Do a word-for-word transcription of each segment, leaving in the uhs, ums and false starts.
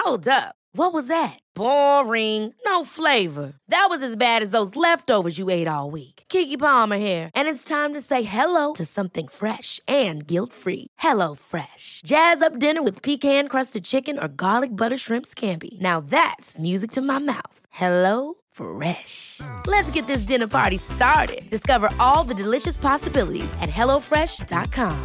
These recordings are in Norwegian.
Hold up. What was that? Boring. No flavor. That was as bad as those leftovers you ate all week. Keke Palmer here, and it's time to say hello to something fresh and guilt-free. Hello Fresh. Jazz up dinner with pecan-crusted chicken or garlic butter shrimp scampi. Now that's music to my mouth. Hello Fresh. Let's get this dinner party started. Discover all the delicious possibilities at hello fresh dot com.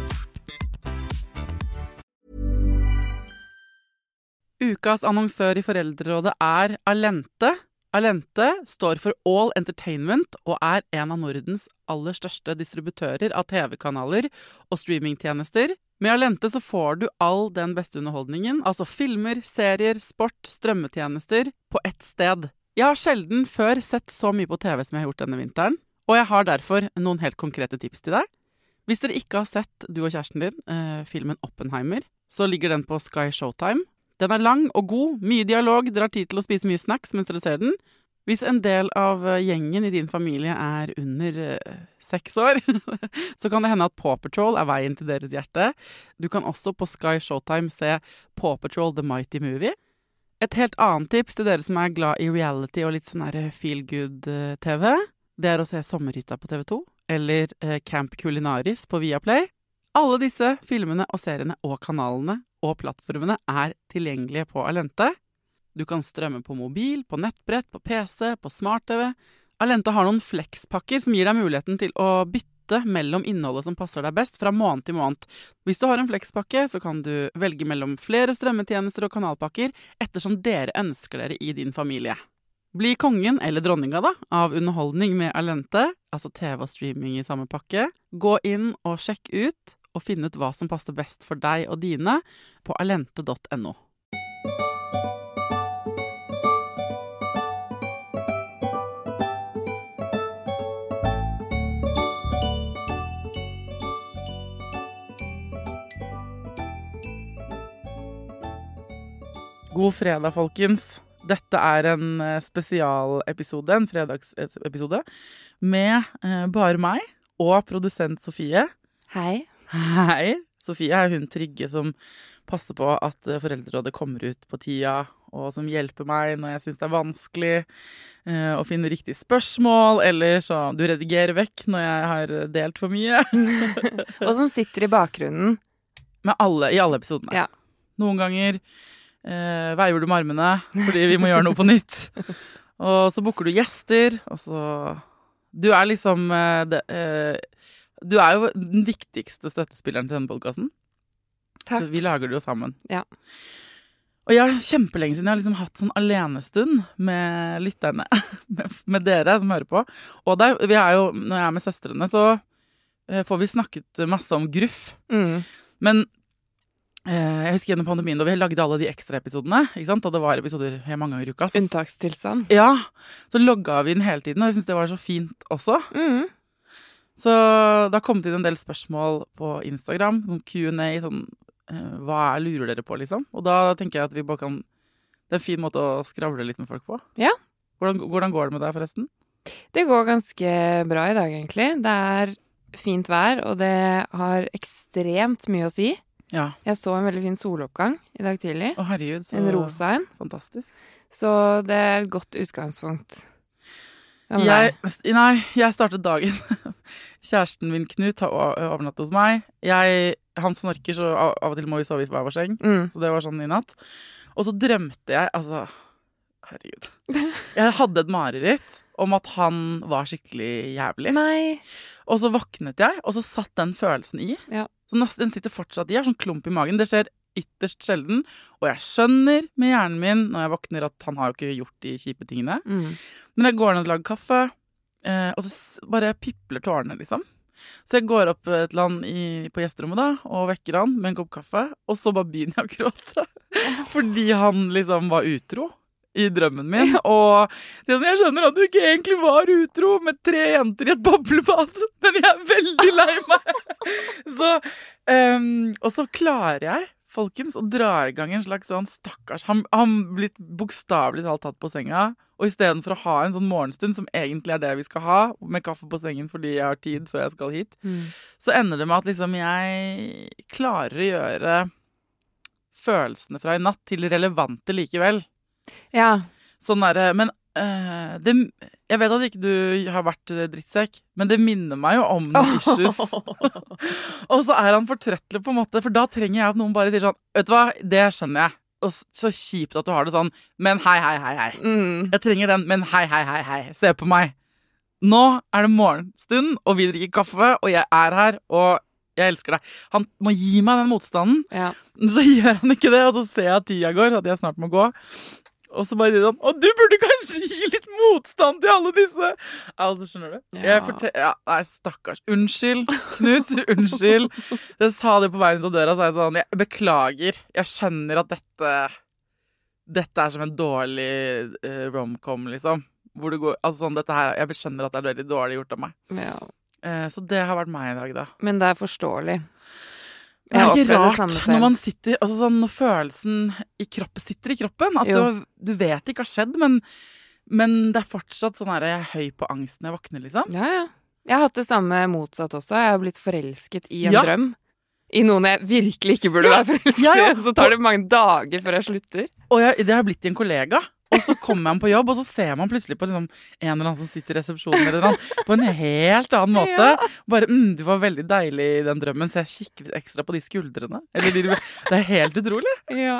Ukas annonsør i Foreldrerådet er Allente. Allente står for All Entertainment og er en av Nordens aller største distributører av T V-kanaler og streamingtjenester. Med Allente så får du all den beste underholdningen, altså filmer, serier, sport, strømmetjenester, på ett sted. Jeg har sjelden før sett så mye på T V som jeg har gjort denne vinteren, og jeg har derfor noen helt konkrete tips til deg. Hvis dere ikke har sett, du og kjæresten din, eh, filmen Oppenheimer, så ligger den på Sky Showtime. Den er lang og god, mye dialog, dere har tid til å spise mye snacks mens dere ser den. Hvis en del av gjengen i din familie er under eh, seks år, så kan det hende at Paw Patrol er veien til deres hjerte. Du kan også på Sky Showtime se Paw Patrol The Mighty Movie. Et helt annet tips til dere som er glad i reality og litt sånn her feel-good-T V, det er å se Sommerhytta på T V to, eller eh, Camp Culinaris på Viaplay. Alle disse filmene og seriene og kanalene og plattformene er tilgjengelige på Allente. Du kan strømme på mobil, på nettbrett, på P C, på smart-T V. Allente har noen flexpakker som gir deg muligheten til å bytte mellom innholdet som passer deg best fra måned til måned. Hvis du har en flexpakke, så kan du velge mellom flere strømmetjenester og kanalpakker ettersom dere ønsker dere i din familie. Bli kongen eller dronninga da, av underholdning med Allente, altså T V og streaming i samme pakke. Gå inn og sjekk ut og finne ut hva som passer best for deg og dine på allente punktum no. God fredag, folkens. Dette er en spesialepisode, en fredagsepisode, med eh, bare meg og produsent Sofie. Hei. Hei. Sofie er hun trygge som passer på at Foreldrerådet kommer ut på tida, og som hjelper meg når jeg synes det er vanskelig eh, å finne riktig spørsmål, eller så du redigerer vekk når jeg har delt for mye. Og som sitter i bakgrunnen. Med alle, i alle episodene. Ja. Noen ganger eh, veier du med armene, fordi vi må gjøre noe på nytt. Og så booker du gjester, og så... Du er liksom... Eh, det, eh, Du er jo den viktigste støttespilleren til denne podcasten. Takk. Så vi lager det jo sammen. Ja. Og jeg har kjempelenge siden jeg har liksom hatt sånn alenestund med lytterne, med, med dere som hører på. Og der, vi er jo, når jeg er med søstrene, så eh, får vi snakket masse om gruff. Mm. Men eh, jeg husker gjennom pandemien da vi lagde alle de ekstra episodene, ikke sant? Og det var episoder mange ganger i uka. Så, Unntakstilstand. ja, så logget vi den hele tiden, og jeg synes det var så fint også. Mm. Så det har kommet inn en del spørsmål på Instagram, sånn Q and A, sånn, eh, hva lurer dere på, liksom? Og da tenker jeg at vi bare kan, det er en fin måte å skravle litt med folk på. Ja. Hvordan, hvordan går det med deg, forresten? Det går ganske bra i dag, egentlig. Det er fint vær, og det har ekstremt mye å si. Ja. Jeg så en veldig fin soloppgang i dag tidlig. Å, herregud, så En rosa en. fantastisk. Så det er et godt utgangspunkt. Jeg, nei, jeg startet dagen. Kjæresten min Knut har overnattet hos meg. Jeg, han snorker, så av og til må vi sove i hver vår seng. Mm. Så det var sånn i natt. Og så drømte jeg, altså, herregud. Jeg hadde et mareritt om at han var skikkelig jævlig. Nei. Og så våknet jeg, og så satt den følelsen i. Ja. Så den sitter fortsatt i, jeg har sånn klump i magen. Det skjer ytterst sjelden. Og jeg skjønner med hjernen min når jeg våkner at han har jo ikke gjort de kjipe tingene. Mm. Men jeg går ned og lager kaffe, eh, og så bare pipler tårene, liksom. Så jeg går opp et eller annet i, på gjesterommet da, og vekker han med en kopp kaffe, og så bare begynner jeg å gråte. Fordi han liksom var utro i drømmen min, og det er sånn, jeg skjønner at du ikke egentlig var utro med tre jenter i et boblebad, men jeg er veldig lei meg. Så, um, og så klarer jeg, folkens, å dra i gang en slags sånn stakkars, han, han blitt bokstavelig talt tatt på senga, og i stedet for å ha en sånn morgenstund, som egentlig er det vi skal ha, med kaffe på sengen fordi jeg har tid før jeg skal hit, mm. så ender det med at liksom jeg klarer å gjøre følelsene fra i natt til relevante likevel. Ja. Sånn der, men uh, det, jeg vet at ikke du har vært drittsekk, men det minner meg jo om noen issues. Og så er han fortrettelig på en måte, for da trenger jeg at noen bare sier sånn, vet du hva, det skjønner jeg. Og så kjipt at du har det sånn, men hei, hei, hei, hei. Mm. Jeg trenger den, men hei, hei, hei, hei. Se på meg. Nå er det morgenstund, og vi drikker kaffe, og jeg er her, og jeg elsker deg. Han må gi meg den motstanden. Ja. Så gjør han ikke det, og så ser jeg at tida går, at jeg snart må gå. Og så bare sier han, å, du burde kanskje gi litt motstand til alle disse. Altså, skjønner du? Ja. Jeg fortel- ja, nei, stakkars. Unnskyld, Knut, unnskyld. Jeg sa det på veien til døra, så er jeg sånn, jeg beklager. Jeg skjønner at dette, dette er som en dårlig uh, rom-com, liksom. Hvor det går, altså sånn, dette her, jeg skjønner at det er veldig dårlig gjort av meg. Ja. Uh, så det har vært meg i dag, da. Men det er forståelig. Det er Jeg ikke opplevde det rart samme selv. når man sitter, altså sånn, når følelsen i kroppen sitter i kroppen, at Jo. du, du vet det ikke har skjedd, men, men det er fortsatt sånn her, jeg er høy på angst når jeg våkner, liksom. Ja, ja. Jeg har hatt det samme motsatt også. Jeg har blitt forelsket i en Ja. drøm. I noen jeg virkelig ikke burde være forelsket Ja, ja. i. Så tar det mange dager før jeg slutter. Og jeg, det har blitt i en kollega, og så kommer han på jobb, og så ser man plutselig på liksom, en eller annen som sitter i resepsjonen eller noe, på en helt annen måte. Ja. Bare, mm, du var veldig deilig i den drømmen, så jeg kikker litt ekstra på de skuldrene. Eller, de, det er helt utrolig. Ja.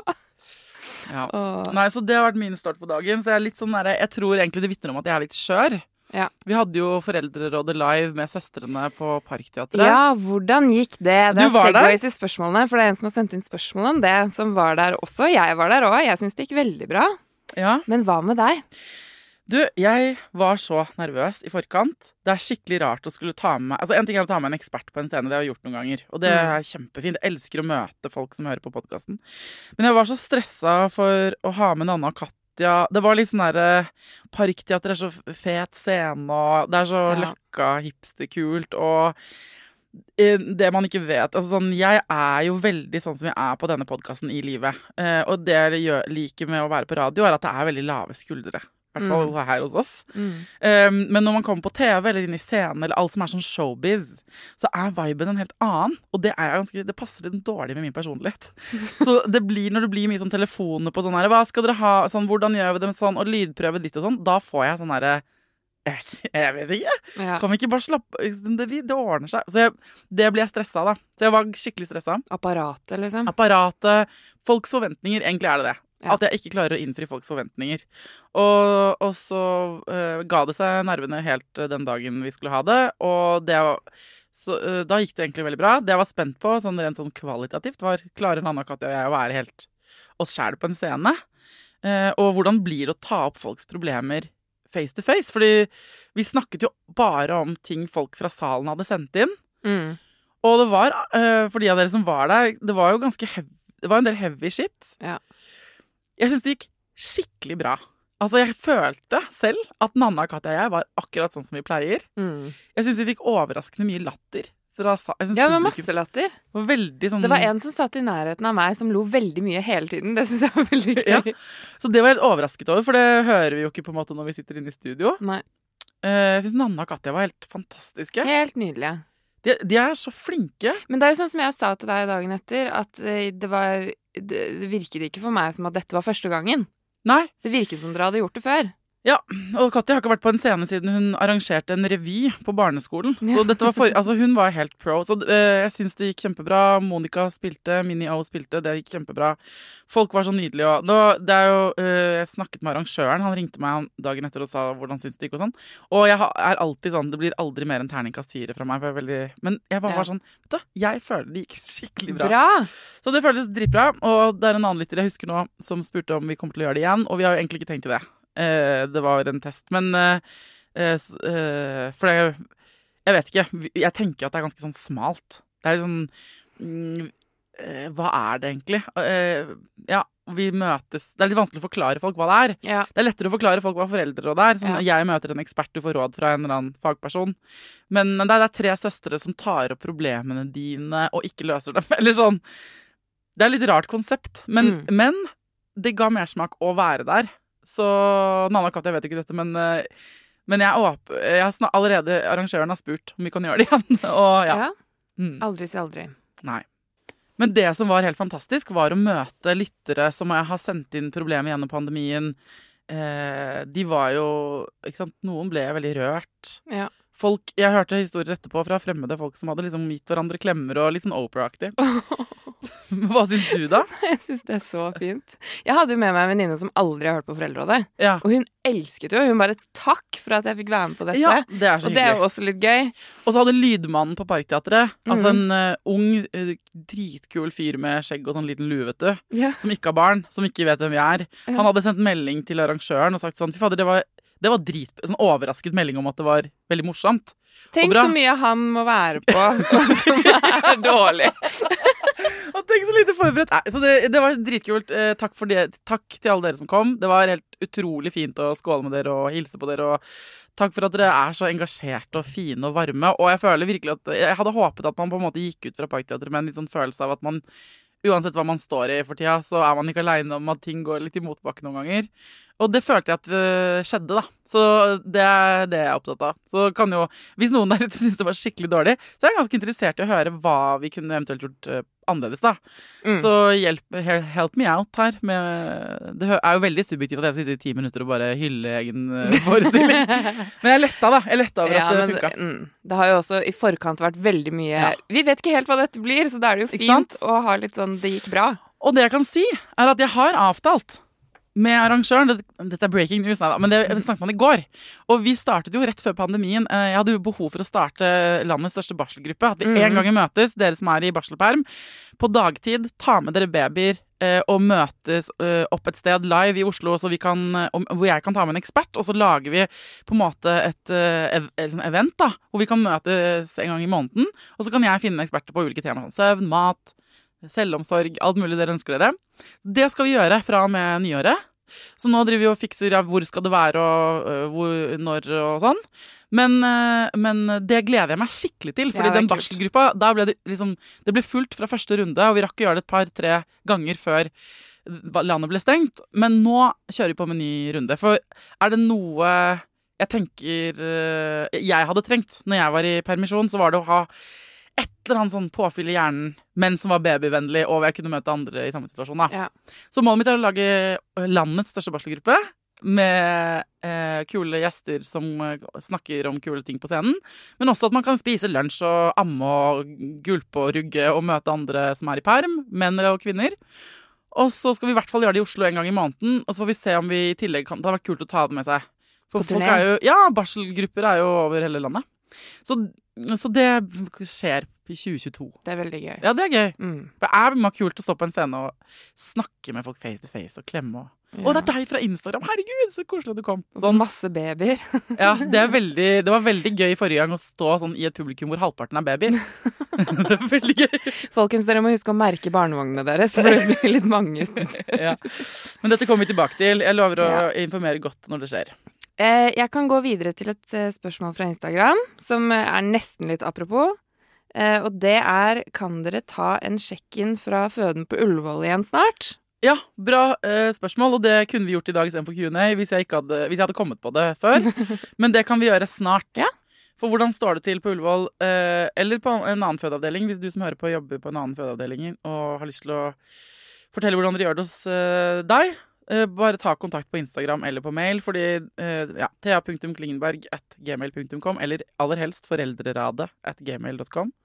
Ja. Åh. Nei, så det har vært min start på dagen, så jeg er litt sånn der, jeg tror egentlig det vitner om at jeg er litt skjør. Ja. Vi hadde jo Foreldrerådet live med søstrene på Parkteatret. Ja, hvordan gikk det? Det Du er var segway der? til spørsmålene, for det er en som har sendt inn spørsmål om det, som var der også. Jeg var der også. Jeg synes det gikk veldig bra. Ja. Men hva med deg? Du, jeg var så nervøs i forkant. Det er skikkelig rart å skulle ta med meg Altså, en ting er å ta med en ekspert på en scene, det har jeg gjort noen ganger. Og det er kjempefint. Jeg elsker å møte folk som hører på podcasten. Men jeg var så stressa for å ha med Nanna og Katja. Det var litt sånn der Parkteater er så fet scene, og det er så Ja. løkka hipsterkult, og eh, det man ikke vet altså sånn, jeg er jo veldig sånn som jeg er på denne podcasten i livet. Eh, og det jeg gjør, liker med å være på radio, er at det er veldig lave skuldre. I hvert fall her hos oss. Mm. Um, men når man kommer på T V eller inn i scenen, eller alt som er sånn showbiz, så er viben en helt annen. Og det, er ganske, det passer litt dårlig med min personlighet. Så det blir, når det blir mye sånn telefoner på sånn her, hva skal dere ha, sånn, hvordan gjør vi det med sånn, og lydprøve ditt og sånn, da får jeg sånn herre jeg, vet- jeg vet ikke. Ja. Kan vi ikke bare slappe Det, det ordner seg. Så jeg, det blir jeg stressa av, da. Så jeg var skikkelig stressa. Apparatet, liksom. Apparatet, folks forventninger, egentlig er det det. Ja. At jeg ikke klarer å innfri folks forventninger. Og, og så uh, ga det seg nervene helt uh, den dagen vi skulle ha det, og det var, så, uh, da gikk det egentlig veldig bra. Det jeg var spent på, sånn rent sånn kvalitativt, var klarer Nanna, Katja og jeg å være helt oss selv på en scene? Uh, og hvordan blir det å ta opp folks problemer face to face? Fordi vi snakket jo bare om ting folk fra salen hadde sendt inn. Mm. Og det var, uh, for de av dere som var der, det var jo ganske heavy, det var en del heavy shit. Ja. Jeg synes det gikk skikkelig bra. Altså, jeg følte selv at Nanna, Katja og jeg var akkurat sånn som vi pleier. Mm. Jeg synes vi fikk overraskende mye latter. Fra, sa- jeg synes Ja, det var publikum masse latter. var veldig sånn... Det var en som satt i nærheten av meg som lo veldig mye hele tiden. Det synes jeg var veldig gøy. Ja. Så det var jeg helt overrasket over, for det hører vi jo ikke på en måte når vi sitter inne i studio. Nei, Eh, Jeg synes Nanna og Katja var helt fantastiske. helt nydelige. De, de er så flinke. Men det er jo sånn som jeg sa til deg dagen etter, at eh, det var Det, det virket ikke for meg som at dette var første gangen. Nei, Det virket som dere hadde gjort det før. ja, og Katja har ikke vært på en scene siden hun arrangerte en revy på barneskolen. Så dette var for, altså hun var helt pro. Så eh, jeg synes det gikk kjempebra. Monica spilte, Minnie O spilte, det gikk kjempebra. Folk var så nydelige. Og nå, det er jo, eh, jeg snakket med arrangøren, han ringte meg dagen etter og sa hvordan synes det gikk og sånn. Og jeg har- er alltid sånn, det blir aldri mer enn terningkast fire fra meg. For jeg er veldig, men jeg var Ja. bare sånn, vet du, jeg føler det gikk skikkelig bra. Bra! Så det føltes dritbra, og det er en annen lytter jeg husker nå som spurte om vi kommer til å gjøre det igjen, og vi har jo egentlig ikke tenkt til det. Eh, det var en test, men eh, eh, s- eh, for det, jeg vet ikke, vi- jeg tenker at det er ganske sånn smalt. Det er sånn, mm, eh, hva er det egentlig? Eh, ja, vi møtes, det er litt vanskelig å forklare folk hva det er. Ja. Det er lettere å forklare folk hva foreldreråd er. Sånn, Jeg møter en ekspert, du får råd fra en eller annen fagperson. Men det er, det er tre søstre som tar opp problemene dine og ikke løser dem. Eller sånn. Det er litt rart konsept. Men, Mm. men det ga mersmak å være der. Så Nanna og Katja vet ikke dette, men, eh, men jeg, er åp jeg har snak allerede arrangøren har spurt om vi kan gjøre det igjen. Og ja. Ja. Mm. Aldri si aldri. Nei. Men det som var helt fantastisk, var å møte lyttere som har sendt inn problemer gjennom pandemien. Eh, de var jo, ikke sant, noen ble veldig rørt. Ja. Folk, jeg hørte historier etterpå fra fremmede folk som hadde liksom gitt hverandre klemmer og litt sånn Oprah-aktig. Hva syns du da? Jeg syns det er så fint. Jeg hadde jo med meg en venninne som aldri har hørt på Foreldrerådet. Ja. Og hun elsket jo. Hun bare takk for at jeg fikk være med på dette. Ja, det er så og det er hyggelig. jo også litt gøy. Og så hadde Lydmannen på Parkteatret, Mhm. altså en uh, ung, uh, dritkul fyr med skjegg og sånn liten lue, vet du, Ja. som ikke har barn, som ikke vet hvem vi er. Ja. Han hadde sendt melding til arrangøren og sagt sånn, fy fader, det var, det var drit, sånn overrasket melding om at det var veldig morsomt. Tenk bra. så mye han må være på som er dårlig. Og tenk så lite forberedt. Nei, så det, det var dritkult. Eh, takk for det. Takk til alle dere som kom. Det var helt utrolig fint å skåle med dere og hilse på dere. Og takk for at dere er så engasjerte og fine og varme. Og jeg føler virkelig at jeg hadde håpet at man på en måte gikk ut fra Parkteatret med en litt sånn følelse av at man, uansett hva man står i for tida, så er man ikke alene om at ting går litt i motbakke noen ganger. Og det følte jeg at uh, skjedde, da. Så det er det jeg er opptatt av. Så kan jo, hvis noen der ute synes det var skikkelig dårlig, så er jeg ganske interessert i å høre hva vi kunne eventuelt gjort uh, annerledes, da. Mm. Så hjelp, help me out her. Med, det er jo veldig subjektivt at jeg sitter i ti minutter og bare hyller egen uh, forestilling. Men jeg letta, da. Jeg letta over Ja, at det men funka. mm, det har jo også i forkant vært veldig mye Ja. Vi vet ikke helt hva dette blir, så da er det jo Ikke sant? fint å ha litt sånn det gikk bra. Og det jeg kan si, er at jeg har avtalt med arrangøren. Dette, dette er breaking news, nei da, men det snakket man i går. Og vi startet jo rett før pandemien. Jeg hadde jo behov for å starte landets største barselgruppe. At vi Mhm. en gang møtes, dere som er i barselperm, på dagtid, ta med dere babyer eh, og møtes eh, opp et sted live i Oslo, så vi kan, og, hvor jeg kan ta med en ekspert, og så lager vi på en måte et, eh, ev, et sånn event da, hvor vi kan møtes en gang i måneden, og så kan jeg finne eksperter på ulike temaer, sånn søvn, mat, selvomsorg, alt mulig dere ønsker dere. Det skal vi gjøre fra og med nyåret. Så nå driver vi og fikser ja, hvor skal det være og øh, hvor, når og sånn. Men, øh, men det gleder jeg meg skikkelig til, fordi Ja, det er den kult. barselgruppa, da ble det liksom, det ble fullt fra første runde, og vi rakk å gjøre det et par-tre ganger før landet ble stengt. Men nå kjører vi på med en ny runde. For er det noe jeg tenker øh, jeg hadde trengt når jeg var i permisjon, så var det å ha et eller annet sånn påfyll i hjernen, men som var babyvennlig, og jeg kunne møte andre i samme situasjon. Da. Ja. Så målet mitt er å lage landets største barselgruppe, med eh, kule gjester som eh, snakker om kule ting på scenen, men også at man kan spise lunsj og amme og gulpe og rugge og møte andre som er i perm, menn og kvinner. Og så skal vi i hvert fall gjøre det i Oslo en gang i måneden, og så får vi se om vi i tillegg kan, det har vært kult å ta det med seg. For På folk turné. er jo, ja, barselgrupper er jo over hele landet. Så, så det skjer i tjue tjueto. Det er veldig gøy. Ja, det er gøy. Mm. Det er mye kult å stå på en scene og snakke med folk face to face og klemme. Og, Ja. å, det er deg fra Instagram! Herregud, så koselig at du kom! Og så Sånn. masse babyer. Ja, det, er veldig, det var veldig gøy forrige gang å stå sånn i et publikum hvor halvparten er babyer. Det er veldig gøy. Folkens, dere må huske å merke barnevognene deres, for det blir litt mange utenfor. Ja. Men dette kommer vi tilbake til. Jeg lover å Ja. informere godt når det skjer. Eh, jeg kan gå videre til et eh, spørsmål fra Instagram, som eh, er nesten litt apropos. Eh, og det er, kan dere ta en sjekk-inn fra føden på Ullevål igjen snart? Ja, bra eh, spørsmål, og det kunne vi gjort i dag istedenfor Q and A hvis jeg, ikke hadde, hvis jeg hadde kommet på det før. Men det kan vi gjøre snart. Ja. For hvordan står det til på Ullevål, eh, eller på en annen fødeavdeling, hvis du som hører på jobber på en annen fødeavdeling og har lyst til å fortelle hvordan dere gjør det hos eh, deg, eh, bare ta kontakt på Instagram eller på mail, fordi eh, ja, thea punktum klingenberg at gmail punktum com, eller aller helst foreldreradet at gmail punktum com.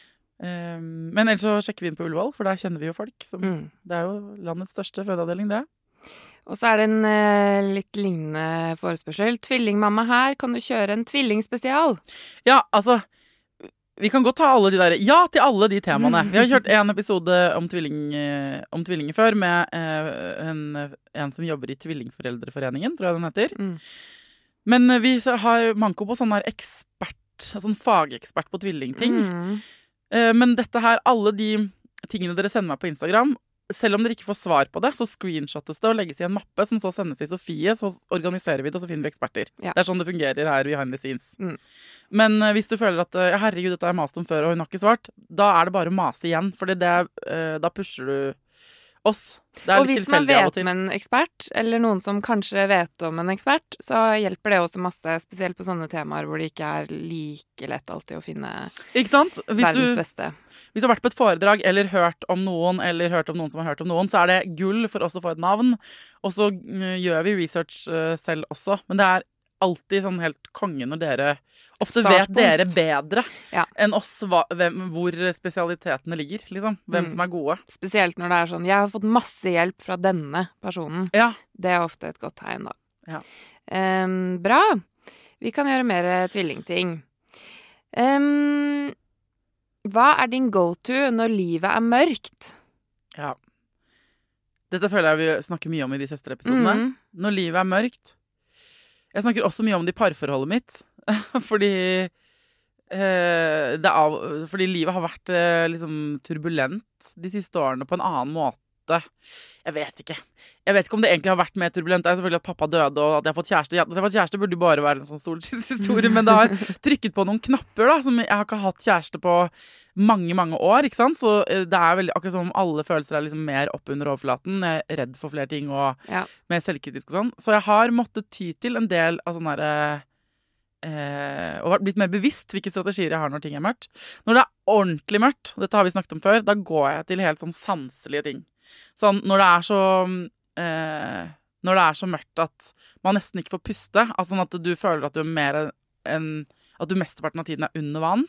Um, men ellers så sjekker vi inn på Ullevål, for der kjenner vi jo folk. Som, Mm. Det er jo landets største fødeavdeling, det. Og så er det en eh, litt lignende forespørsel. Tvillingmamma her, kan du kjøre en tvillingspesial? Ja, altså vi kan godt ta alle de der Ja til alle de temaene. Vi har kjørt en episode om, tvilling, eh, om tvillinger før med eh, en, en som jobber i Tvillingforeldreforeningen, tror jeg den heter. Mm. Men eh, vi så har manko på sånn her ekspert, sånn fagekspert på tvillingting. Mm. Eh, Men dette her, alle de tingene dere sender meg på Instagram, selv om dere ikke får svar på det, så screenshottes det og legges i en mappe som så sendes til Sofie, så organiserer vi det, og så finner vi eksperter. Ja. Det er sånn det fungerer her behind the scenes. Mm. Men eh, hvis du føler at eh, herregud, dette har jeg mast om før, og hun har ikke svart, da er det bare å mase igjen, for det, eh, da pusher du oss. Det er Og litt hvis man tilfeldig av og vet til. med en ekspert, eller noen som kanskje vet om en ekspert, så hjelper det også masse, spesielt på sånne temaer hvor det ikke er like lett alltid å finne Ikke sant? Hvis verdens du, beste. hvis du har vært på et foredrag eller hørt om noen, eller hørt om noen som har hørt om noen, så er det gull for oss å få et navn. Og så mm, gjør vi research uh, selv også. Men det er alltid sånn helt konge når dere ofte vet Startpunkt. dere bedre Ja. enn oss hva, hvem, hvor spesialitetene ligger, liksom. Hvem Mm. som er gode. Spesielt når det er sånn, jeg har fått masse hjelp fra denne personen. Ja. Det er ofte et godt tegn, da. Ja. Em, bra. Vi kan gjøre mer eh, tvillingting. Em, hva er din go-to når livet er mørkt? Ja. Dette føler jeg vi snakker mye om i de søsterepisodene. Mm. Når livet er mørkt. Jeg snakker også mye om det i parforholdet mitt. fordi eh, det er av, Fordi livet har vært eh, liksom turbulent de siste årene på en annen måte. Jeg vet ikke. Jeg vet ikke om det egentlig har vært mer turbulent. Det er selvfølgelig at pappa døde, og at jeg har fått kjæreste. At jeg har fått kjæreste burde jo bare være en sånn solskinnshistorie, men det har trykket på noen knapper, da. Som jeg har ikke hatt kjæreste på mange, mange år, ikke sant? Så eh, det er veldig, akkurat som om alle følelser er liksom mer opp under overflaten. Jeg er redd for flere ting, og Ja. mer selvkritisk og sånn. Så jeg har måttet ty til en del av sånne derre eh, og blitt mer bevisst hvilke strategier jeg har når ting er mørkt. Når det er ordentlig mørkt, dette har vi snakket om før, da går jeg til helt sånn sanselige ting. Sånn når det er så eh, Når det er så mørkt at man nesten ikke får puste, altså sånn at du føler at du er mer enn at du mesteparten av tiden er under vann,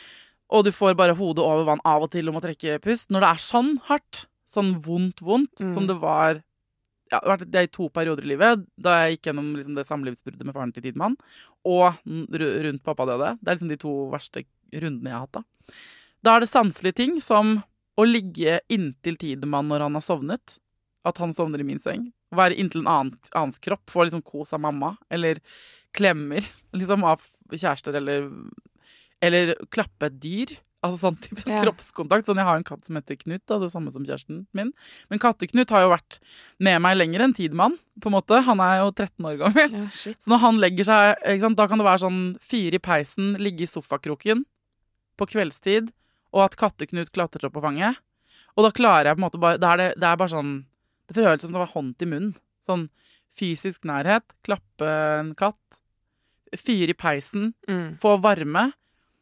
og du får bare hodet over vann av og til og må trekke pust. Når det er sånn hardt, sånn vondt, vondt, Mm. som det var ja, det har vært det i to perioder i livet, da jeg gikk gjennom liksom, det samlivsbruddet med faren til Tidemann, og ru- rundt pappa døde. Det er liksom de to verste rundene jeg har hatt da. Da er det sanselige ting, som å ligge inntil Tidemann når han har sovnet, at han sovner i min seng, være inntil en annen, annens kropp, få liksom kos av mamma, eller klemmer liksom av kjærester, eller, eller klappe et dyr. Altså sånn type Ja. kroppskontakt. Sånn, jeg har en katt som heter Knut, da, det samme som kjæresten min. Men Katte-Knut har jo vært med meg lenger enn Tidemann, på en måte. Han er jo tretten år gammel. Ja, shit. Så når han legger seg, ikke sant, da kan det være sånn fyr i peisen, ligge i sofakroken på kveldstid, og at Katte-Knut klatrer opp på fanget. Og da klarer jeg på en måte bare, det er, det, det er bare sånn, det føles som det var hånd til munn. Sånn fysisk nærhet, klappe en katt, fyr i peisen, Mm. få varme,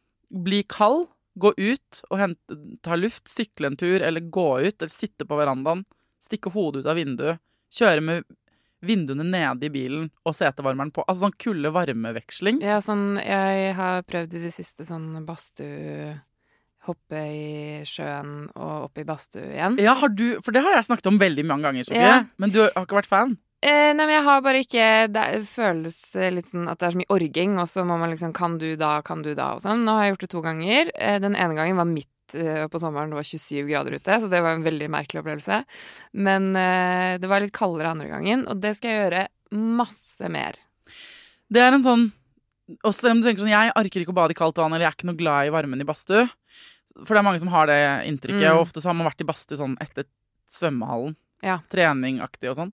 bli kald, gå ut og hente, ta luft, sykle en tur, eller gå ut, eller sitte på verandaen, stikke hodet ut av vinduet, kjøre med vinduene nede i bilen og setevarmeren på. Altså sånn kulde-varmeveksling. Ja, sånn, jeg har prøvd i det siste sånn badstue, hoppe i sjøen og opp i badstue igjen. Ja, har du, for det har jeg snakket om veldig mange ganger, Sofie. Ja. Men du har ikke vært fan? Eh, nei, men jeg har bare ikke Det føles litt sånn at det er så mye orging, og så må man liksom Kan du da, kan du da, og sånn. Nå har jeg gjort det to ganger. Eh, den ene gangen var midt eh, på sommeren, det var tjuesyv grader ute, så det var en veldig merkelig opplevelse. Men eh, det var litt kaldere andre gangen, og det skal jeg gjøre masse mer. Det er en sånn også selv om du tenker sånn, jeg orker ikke å bade i kaldt vann, eller jeg er ikke noe glad i varmen i badstue. For det er mange som har det inntrykket, Mm. og ofte så har man vært i badstue sånn etter svømmehallen. Ja. Treningaktig og sånn.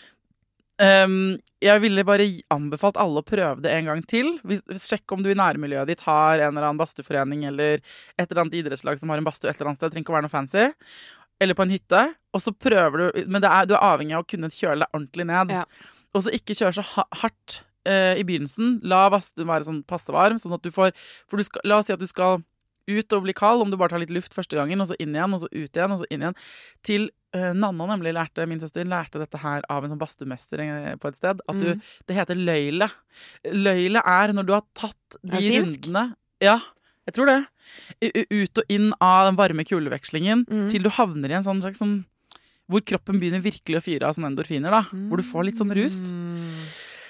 Um, jeg ville bare gi- anbefalt alle å prøve det en gang til. Hvis, sjekk om du i nærmiljøet ditt har en eller annen badstueforening eller et eller annet idrettslag som har en badstue et eller annet sted. Det trenger ikke å være noe fancy. Eller på en hytte. Og så prøver du, men det er, du er avhengig av å kunne kjøle deg ordentlig ned. Ja. Og så ikke kjøre så ha hardt eh, i begynnelsen. La badstuen være sånn passe varm, sånn at du får For du skal, la oss si at du skal ut og bli kald, om du bare tar litt luft første gangen, og så inn igjen, og så ut igjen, og så inn igjen. Til uh, Nanna, nemlig, lærte, min søster, lærte dette her av en sånn badstuemester eh, på et sted. At du, Mm. det heter løyle. Løyle er når du har tatt de Er det finsk? rundene. Ja, jeg tror det. I- u- Ut og inn av den varme kulevekslingen, Mm. til du havner i en sånn slags sånn hvor kroppen begynner virkelig å fyre av sånne endorfiner, da. Hvor du får litt sånn rus. Mm.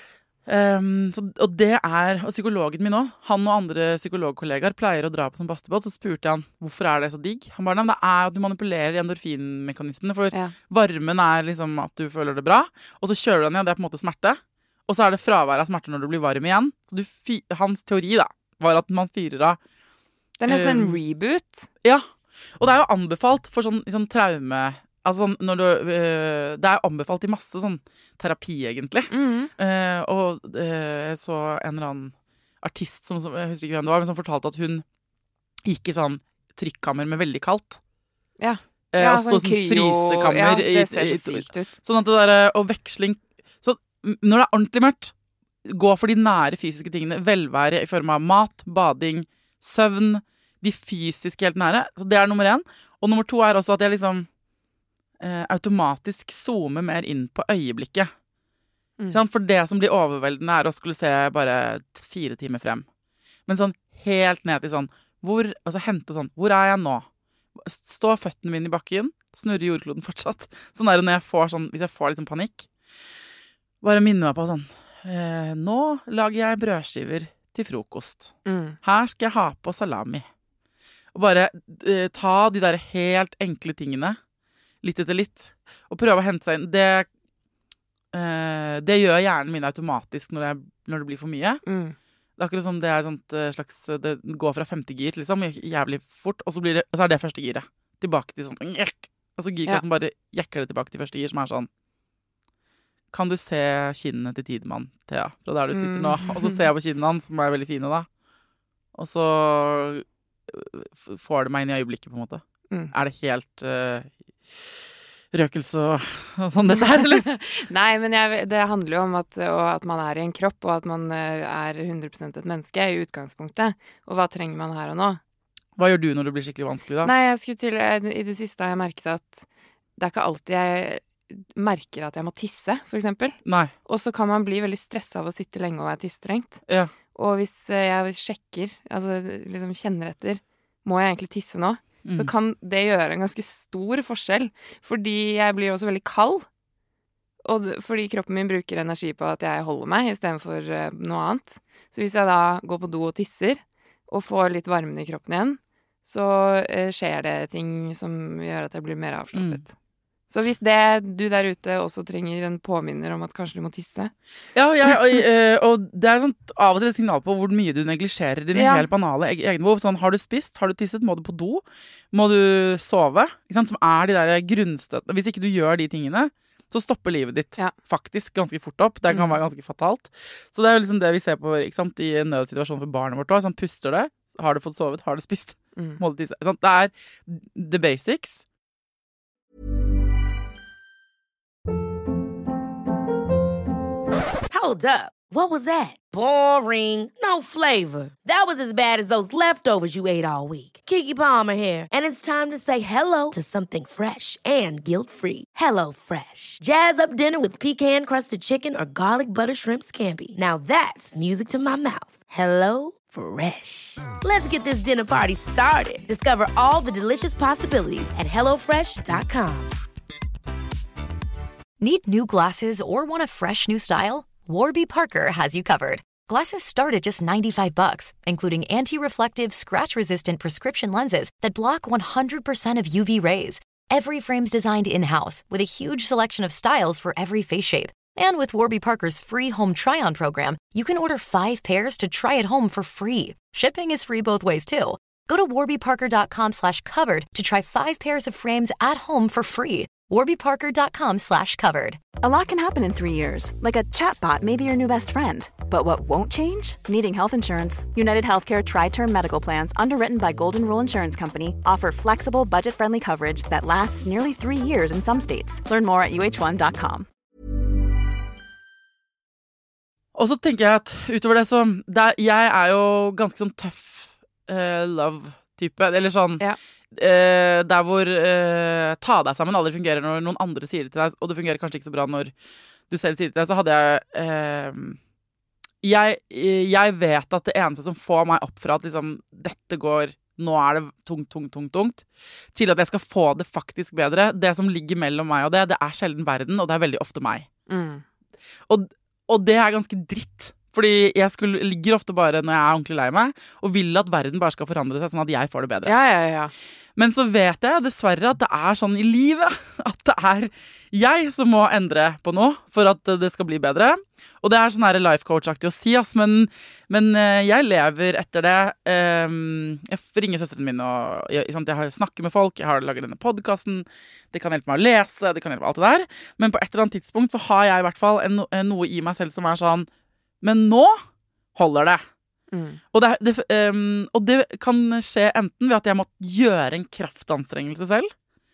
Um, så, og det er, og psykologen min også, han og andre psykologkollegaer pleier å dra på sånn badstubåt, så spurte jeg han, hvorfor er det så digg? Han bare, nei, men det er at du manipulerer endorfinmekanismene, for Ja. varmen er liksom at du føler det bra, og så kjører du den igjen, det er på en måte smerte, og så er det fravær av smerte når du blir varm igjen. Så du, fy- hans teori da, var at man fyrer av. Det er nesten en Um, reboot. Ja, og det er jo anbefalt for sånn, sånn traume, altså sånn, når du, øh, det er jo anbefalt i masse sånn terapi egentlig. Mm. Eh, og eh, jeg så en eller annen artist som, som jeg husker ikke hvem det var, men som fortalte at hun gikk i sånn trykkammer med veldig kaldt. Ja. eh, Ja, og stå sånn sånn kryo- frysekammer. ja, det ser i- så i- sykt ut. Sånn at det der, og veksling så, når det er ordentlig mørkt, gå for de nære fysiske tingene. Velvære i form av mat, bading, søvn. De fysiske helt nære. Så det er nummer én. Og nummer to er også at jeg liksom eh, automatisk zoomer mer inn på øyeblikket. Mm. Sånn, for det som blir overveldende er å skulle se bare fire timer frem. Men sånn helt ned til sånn hvor, altså hente sånn, hvor er jeg nå? Stå føttene mine i bakken, snurre jordkloden fortsatt. Sånn er det når jeg får sånn, hvis jeg får litt sånn panikk. Bare minne meg på sånn, eh, nå lager jeg brødskiver til frokost. Mm. Her skal jeg ha på salami. Og bare eh, ta de der helt enkle tingene, litt etter litt, og prøve å hente seg inn. Det, eh, det gjør hjernen min automatisk når, jeg, når det blir for mye. Mm. Det er akkurat som det er sånt eh, slags, det går fra femte gir, liksom, jævlig fort, og så, blir det, og så er det første giret. Tilbake til sånn, jekk. Og så girklassen Ja. bare jekker det tilbake til første gir, som er sånn, kan du se kinnene til Tidemann, Thea, fra der du sitter nå? Mm. Og så ser jeg på kinnene hans, som er veldig fine da. Og så f- får det meg inn i øyeblikket, på en måte. Mm. Er det helt uh, røkelse og, og sånn dette her, eller? Nei, men jeg, det handler jo om at, og at man er i en kropp, og at man eh, er hundre prosent et menneske i utgangspunktet. Og hva trenger man her og nå? Hva gjør du når det blir skikkelig vanskelig da? Nei, jeg skulle til, i det siste har jeg merket at det er ikke alltid jeg merker at jeg må tisse, for eksempel. Nei. Og så kan man bli veldig stresset av å sitte lenge og være tisstrengt. Ja. Og hvis eh, jeg sjekker, altså liksom kjenner etter, må jeg egentlig tisse nå? Mm. Så kan det gjøre en ganske stor forskjell, fordi jeg blir også veldig kald. Og d- fordi kroppen min bruker energi på at jeg holder meg, i stedet for eh, noe annet. Så hvis jeg da går på do og tisser, og får litt varmen i kroppen igjen, så eh, skjer det ting som gjør at jeg blir mer avslappet. Så hvis det du der ute også trenger en påminner om at kanskje du må tisse. Ja, jeg, og, eh, og det er sånn, av og til et signal på hvor mye du neglisjerer dine Ja. helt banale eg- egne behov. Sånn, har du spist? Har du tisset? Må du på do? Må du sove? Ikke sant? Som er de der grunnstøtene. Hvis ikke du gjør de tingene, så stopper livet ditt Ja. faktisk ganske fort opp. Det kan Mm. være ganske fatalt. Så det er jo liksom det vi ser på, ikke sant, i en nødsituasjon for barnet vårt også. Sånn, puster det? Har du fått sovet? Har du spist? Mm. Må du tisse? Sånn, det er the basics. Hold up. What was that? Boring. No flavor. That was as bad as those leftovers you ate all week. Keke Palmer here, and it's time to say hello to something fresh and guilt-free. Hello Fresh. Jazz up dinner with pecan-crusted chicken or garlic butter shrimp scampi. Now that's music to my mouth. Hello Fresh. Let's get this dinner party started. Discover all the delicious possibilities at hello fresh dot com. Need new glasses or want a fresh new style? Warby Parker has you covered. Glasses start at just ninety-five bucks, including anti-reflective, scratch-resistant prescription lenses that block one hundred percent of U V rays. Every frame's designed in-house with a huge selection of styles for every face shape. And with Warby Parker's free home try-on program, you can order five pairs to try at home for free. Shipping is free both ways, too. Go to warbyparker.com slash covered to try five pairs of frames at home for free. warbyparker.com slash covered. A lot can happen in three years, like a chatbot may be your new best friend. But what won't change? Needing health insurance. United Healthcare Tri-Term Medical Plans, underwritten by Golden Rule Insurance Company, offer flexible, budget-friendly coverage that lasts nearly three years in some states. Learn more at U H one dot com. Og så tenker jeg at utover det så det er, jeg er jo ganske sånn tøff eh, love-type. Eller sånn Ja. eh, der hvor eh, ta deg sammen aldri fungerer når noen andre sier det til deg, og det fungerer kanskje ikke så bra når du selv sier det til deg, så hadde jeg eh, jeg, jeg vet at det eneste som får meg opp fra at liksom, dette går nå er det tungt, tungt, tungt, tungt, til at jeg skal få det faktisk bedre. Det som ligger mellom meg og det, det er sjelden verden, og det er veldig ofte meg. Mm. Og, og det er ganske dritt. Fordi jeg skulle, ligger ofte bare når jeg er ordentlig lei meg, og vil at verden bare skal forandre seg sånn at jeg får det bedre. Ja, ja, ja. Men så vet jeg dessverre at det er sånn i livet, at det er jeg som må endre på noe for at det skal bli bedre. Og det er sånn her life coach-aktig å si, ass, men, men jeg lever etter det. Jeg ringer søsteren min, og jeg, jeg har snakket med folk, jeg har laget denne podcasten, det kan hjelpe meg å lese, det kan hjelpe alt det der. Men på et eller annet tidspunkt så har jeg i hvert fall en, noe i meg selv som er sånn, men nå holder det. Mm. Og, det, det, um, og det kan skje enten ved at jeg må gjøre en kraftanstrengelse selv,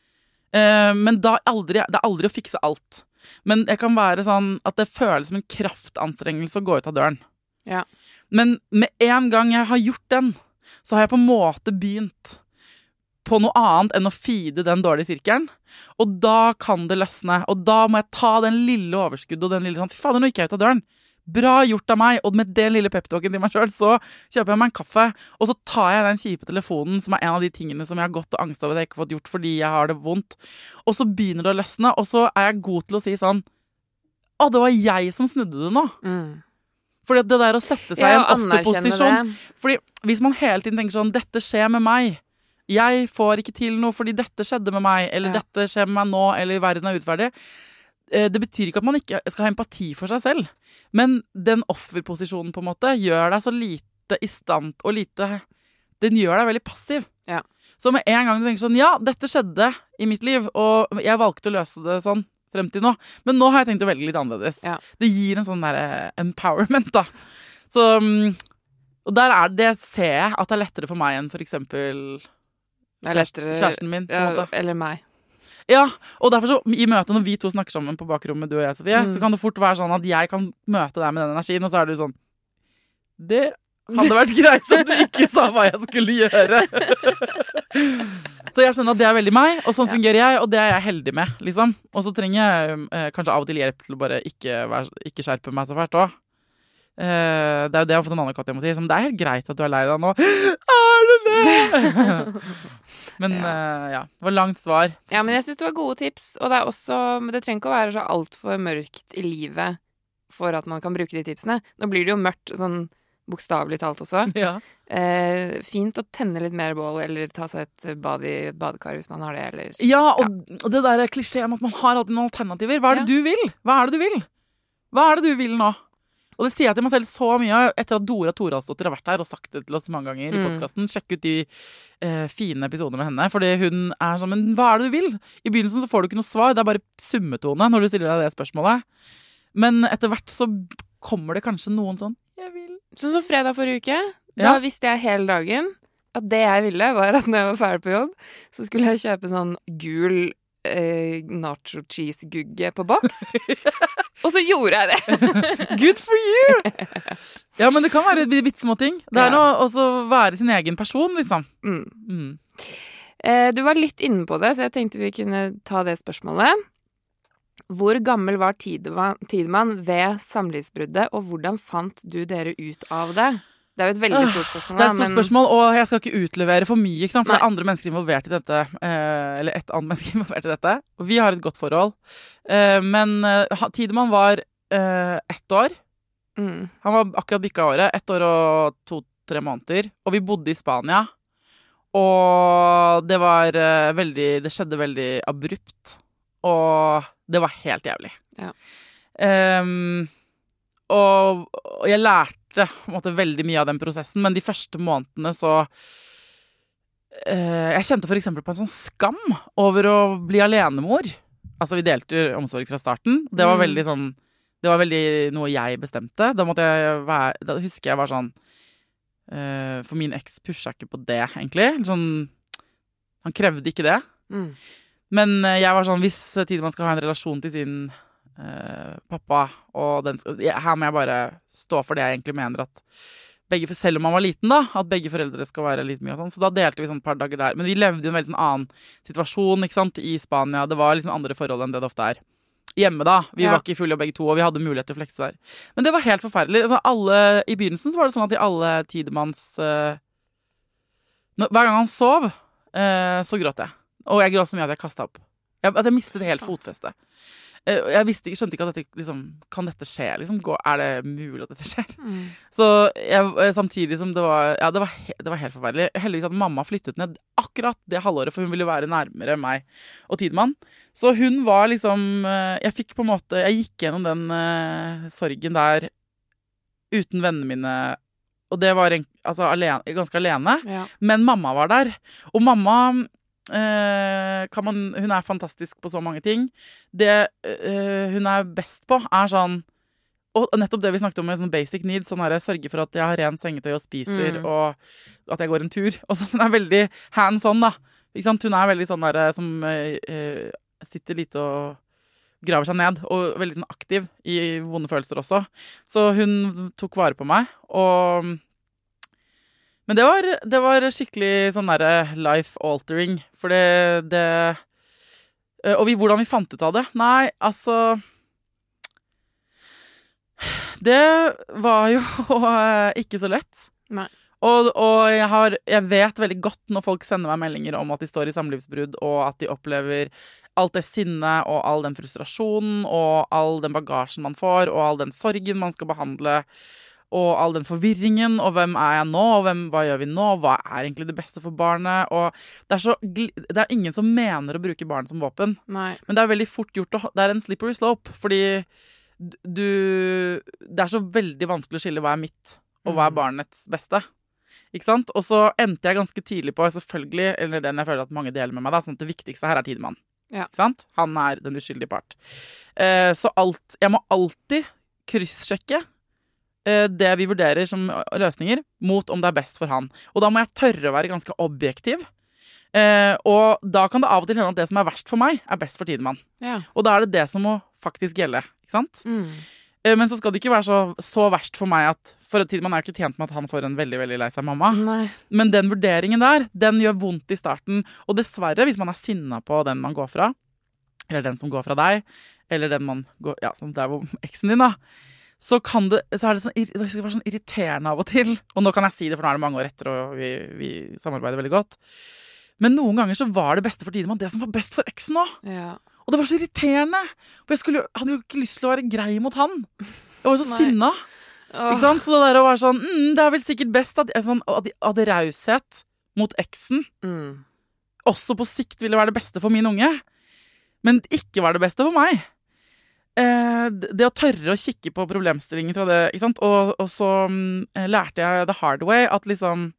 Uh, men da aldri, det er aldri å fikse alt. Men jeg kan være sånn at det føles som en kraftanstrengelse å gå ut av døren. Ja. Men med en gang jeg har gjort den, så har jeg på en måte begynt på noe annet enn å feede den dårlige sirkelen. Og da kan det løsne. Og da må jeg ta den lille overskuddet og den lille sånn, fy fader, nå gikk jeg ut av døren. Bra gjort av meg, og med den lille peptalken til meg selv, så kjøper jeg meg en kaffe, og så tar jeg den kjipe telefonen, som er en av de tingene som jeg har gått og angst over at jeg ikke har fått gjort fordi jeg har det vondt. Og så begynner det å løsne, og så er jeg god til å si sånn, å, det var jeg som snudde det nå. Mm. Fordi det der å sette seg Ja, i en og anerkjenne offerposisjon, det. fordi hvis man hele tiden tenker sånn, dette skjer med meg, jeg får ikke til noe fordi dette skjedde med meg, eller Ja. dette skjer med meg nå, eller verden er utferdig, det betyr ikke at man ikke skal ha empati for seg selv. Men den offerposisjonen på en måte gjør deg så lite i stand, og lite, den gjør deg veldig passiv. Ja. Så med en gang du tenker sånn, ja, dette skjedde i mitt liv, og jeg valgte å løse det sånn frem til nå. Men nå har jeg tenkt å velge litt annerledes. Ja. Det gir en sånn der empowerment da. Så, og der er det, ser jeg at det er lettere for meg enn for eksempel Det er lettere- kjæresten min, på en Ja, måte. eller meg. Ja, og derfor så, i møtet når vi to snakker sammen på bakrommet, du og jeg, Sofie, Mm. så kan det fort være sånn at jeg kan møte deg med den energien, og så er du sånn, det hadde vært greit om du ikke sa hva jeg skulle gjøre. Så jeg skjønner at det er veldig meg, og sånn Ja. fungerer jeg, og det er jeg heldig med, liksom. Og så trenger jeg eh, kanskje av og til hjelp til å bare ikke, være, ikke skjerpe meg så fælt også. Eh, det er jo det jeg har fått en annen katt jeg må si, som det er helt greit at du er lei deg nå. Er det det? Men Ja. eh, ja, det var langt svar. Ja, men jeg synes det var gode tips, og det er også, men det trenger ikke å være så alt for mørkt i livet for at man kan bruke de tipsene. Nå blir det jo mørkt, sånn bokstavelig talt også. Ja. Eh, fint å tenne litt mer bål, eller ta seg et bad i et badekar hvis man har det, eller... Ja, og, og det der klisjeen at man har alltid noen alternativer. Hva er det Ja. du vil? Hva er det du vil? Hva er det du vil nå? Og det sier jeg til meg selv så mye etter at Dora Thoralsdottir har vært her og sagt det til oss mange ganger i Mm. podcasten. Sjekk ut de eh, fine episodene med henne, fordi hun er sånn, men hva er det du vil? I begynnelsen så får du ikke noe svar, det er bare summetone når du stiller deg det spørsmålet. Men etter hvert så kommer det kanskje noen sånn, jeg vil. Sånn som fredag forrige uke, Ja. da visste jeg hele dagen at det jeg ville var at når jeg var ferdig på jobb, så skulle jeg kjøpe sånn gul eh, nacho cheese-gugge på boks. Og så gjorde jeg det. Good for you! Ja, men det kan være litt små ting. Det er Ja. noe også være sin egen person, liksom. Mm. Mm. Eh, du var litt inne på det, så jeg tenkte vi kunne ta det spørsmålet. Hvor gammel var Tidemann, Tidemann ved samlivsbruddet, og hvordan fant du dere ut av det? Det er jo et veldig stort spørsmål. Det er da, et stort men- spørsmål, og jeg skal ikke utlevere for mye, ikke sant? For Nei. det er andre mennesker involvert i dette, eh, eller et annet menneske involvert i dette. Og vi har et godt forhold. Eh, men eh, ha- Tidemann var eh, ett år. Mm. Han var akkurat bikka året. Ett år og to-tre måneder. Og vi bodde i Spania. Og det var eh, veldig Det skjedde veldig abrupt. Og det var helt jævlig. Ja. Ehm, og, og jeg lærte på en måte veldig mye av den prosessen, men de første månedene så eh, Jeg kjente for eksempel på en sånn skam over å bli alenemor. Altså, vi delte omsorg fra starten. Det var Mm. veldig sånn Det var veldig noe jeg bestemte. Da måtte jeg være Da husker jeg var sånn eh, For min eks pusha ikke på det, egentlig. Sånn, han krevde ikke det. Mm. Men eh, jeg var sånn, hvis Tidemann skal ha en relasjon til sin eh, pappa, og den skal, jeg, her må jeg bare stå for det jeg egentlig mener at begge, selv om man var liten da, at begge foreldre skal være litt mye og sånn, så da delte vi sånn et par dager der. Men vi levde i en veldig sånn annen situasjon, ikke sant, i Spania. Det var liksom andre forhold enn det det ofte er. Hjemme da, vi Ja. var ikke fulle begge to, og vi hadde mulighet til å flekse der. Men det var helt forferdelig. Altså, alle, I begynnelsen så var det sånn at i alle Tidemanns eh, når, hver gang han sov, eh, så gråt jeg. Og jeg gråt så mye at jeg kastet opp. Jeg, altså, jeg mistet helt fotfestet. Eh, Jeg visste, ikke- skjønte ikke at dette, liksom, kan dette skje? Liksom? Går, er det mulig at dette skjer? Mm. Så jeg, eh, samtidig som det var, ja, det var, he, det var helt forferdelig. Heldigvis at mamma flyttet ned akkurat det halvåret, for hun ville være nærmere meg og Tidemann. Så hun var liksom, eh, jeg fikk på en måte, jeg gikk gjennom den eh, sorgen der uten vennene mine, og det var en, altså, alene, ganske alene. Ja. Men mamma var der. Og mamma eh, kan man, hun er fantastisk på så mange ting. Det eh, hun er best på, er sånn, og nettopp det vi snakket om med sånn basic needs, sånn her, sørge for at jeg har ren sengetøy og spiser, Mm. og at jeg går en tur. Og så hun er veldig hands on, da. ikke sant? Hun er veldig sånn der som eh, sitter litt og graver seg ned, og veldig sånn aktiv i vonde følelser også. Så hun tok vare på meg, og men det var, det var skikkelig sånn der life altering, for det, det og vi, hvordan vi fant ut av det? Nei, altså det var jo ikke så lett. Nei. Og, og jeg, har, jeg vet veldig godt når folk sender meg meldinger om at de står i samlivsbrudd, og at de opplever alt det sinnet og all den frustrasjonen og all den bagasjen man får, og all den sorgen man skal behandle, og all den forvirringen, og hvem er jeg nå, og hvem, hva gjør vi nå, hva er egentlig det beste for barnet, og det er, så, det er ingen som mener å bruke barn som våpen. Nei. Men det er veldig fort gjort, å, det er en slippery slope, fordi du, det er så veldig vanskelig å skille hva er mitt, og hva er barnets beste. Ikke sant? Og så endte jeg ganske tidlig på, selvfølgelig, eller den jeg føler at mange deler med meg, da, sånn at det viktigste her er Tidemann. Ja. Ikke sant? Han er den uskyldige part. Eh, så alt, jeg må alltid krysssjekke eh, det vi vurderer som løsninger, mot om det er best for han. Og da må jeg tørre å være ganske objektiv. Eh, og da kan det av og til hende at det som er verst for meg, er best for Tidemann. Ja. Og da er det det som må faktisk gjelde, ikke sant? Mm. Eh, men så skal det ikke være så, så verst for meg at for Tidemann er jo ikke tjent med at han får en veldig, veldig lei seg mamma. Nei. Men den vurderingen der, den gjør vondt i starten. Og dessverre, hvis man er sinna på den man går fra, eller den som går fra deg, eller den man går, ja, som der hvor eksen din da, så kan det, så er det sånn, det skal være sånn irriterende av og til. Og nå kan jeg si det, for nå er det mange år etter, og vi, vi samarbeider veldig godt. Men noen ganger så var det beste for Tidemann det som var best for eksen også. Ja. Og det var så irriterende, for jeg skulle, hadde jo ikke lyst til å være grei mot han. Jeg var så Nei. sinna. Åh. Ikke sant? Så det der å være sånn, mm, det er vel sikkert best at, sånn, at, at raushet mot eksen Mm. også på sikt ville være det beste for min unge, men ikke var det beste for meg. Eh, det å tørre å kikke på problemstillingen fra det, ikke sant? Og, og så mm, lærte jeg the hard way at liksom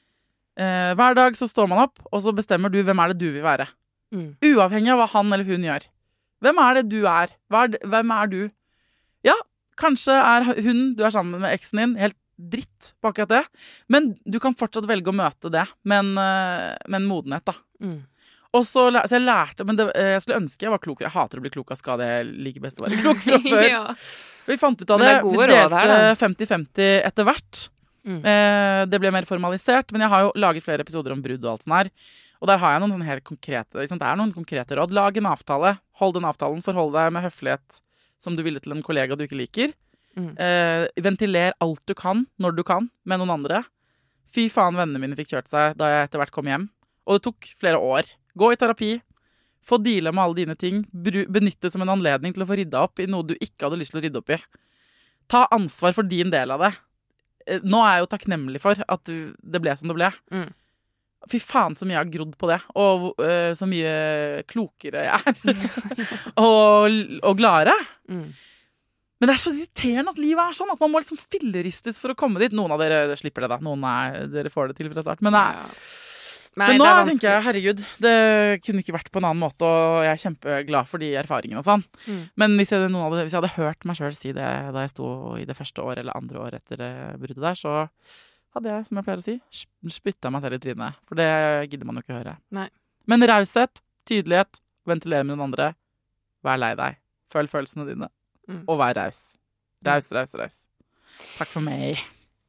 eh, hver dag så står man opp, og så bestemmer du hvem er det du vil være. Mm. Uavhengig av hva han eller hun gjør. Hvem er det du er? Hva er det, hvem er du? Ja, kanskje er hun du er sammen med eksen din helt dritt på akkurat det, men du kan fortsatt velge å møte det med en, med en modenhet da. Mm. Og så, så jeg lærte, men det, jeg skulle ønske jeg var klok. Jeg hater å bli klok av skade, jeg liker best å være klok fra før. Ja. Vi fant ut av Men det, det er gode vi råd her, delte da. femti femti etter hvert. Mm. Eh, det ble mer formalisert, men jeg har jo laget flere episoder om brudd og alt sånt her. Og der har jeg noen sånne helt konkrete, liksom, det er noen konkrete råd. Lag en avtale, hold den avtalen, forhold deg med høflighet som du ville til en kollega du ikke liker. Mm. Eh, ventiler alt du kan, når du kan, med noen andre. Fy faen, vennene mine fikk kjørt seg da jeg etter hvert kom hjem. Og det tok flere år. Gå i terapi. Få deale med alle dine ting. Benytte det som en anledning til å få rydda opp i noe du ikke hadde lyst til å rydde opp i. Ta ansvar for din del av det. Nå er jeg jo takknemlig for at det ble som det ble. Mm. Fy faen så mye jeg har grodd på det. Og uh, så mye klokere jeg er. og, og gladere. Mm. Men det er så irriterende at livet er sånn. At man må liksom filleristes for å komme dit. Noen av dere slipper det da. Noen er, dere får det til fra start. Men nei. Ja. Nei, Men nå det er tenker jeg, herregud, det kunne ikke vært på en annen måte, og jeg er kjempeglad for de erfaringene og sånn. Mm. Men hvis jeg, noen hadde, hvis jeg hadde hørt meg selv si det da jeg sto i det første året eller andre året etter det bruddet der, så hadde jeg, som jeg pleier å si, spyttet meg selv i trynet. For det gidder man jo ikke høre. Nei. Men raushet, tydelighet, ventilere med den andre, vær lei deg, følg følelsene dine, Mm. og vær raus. Raus, raus, raus. Takk for meg.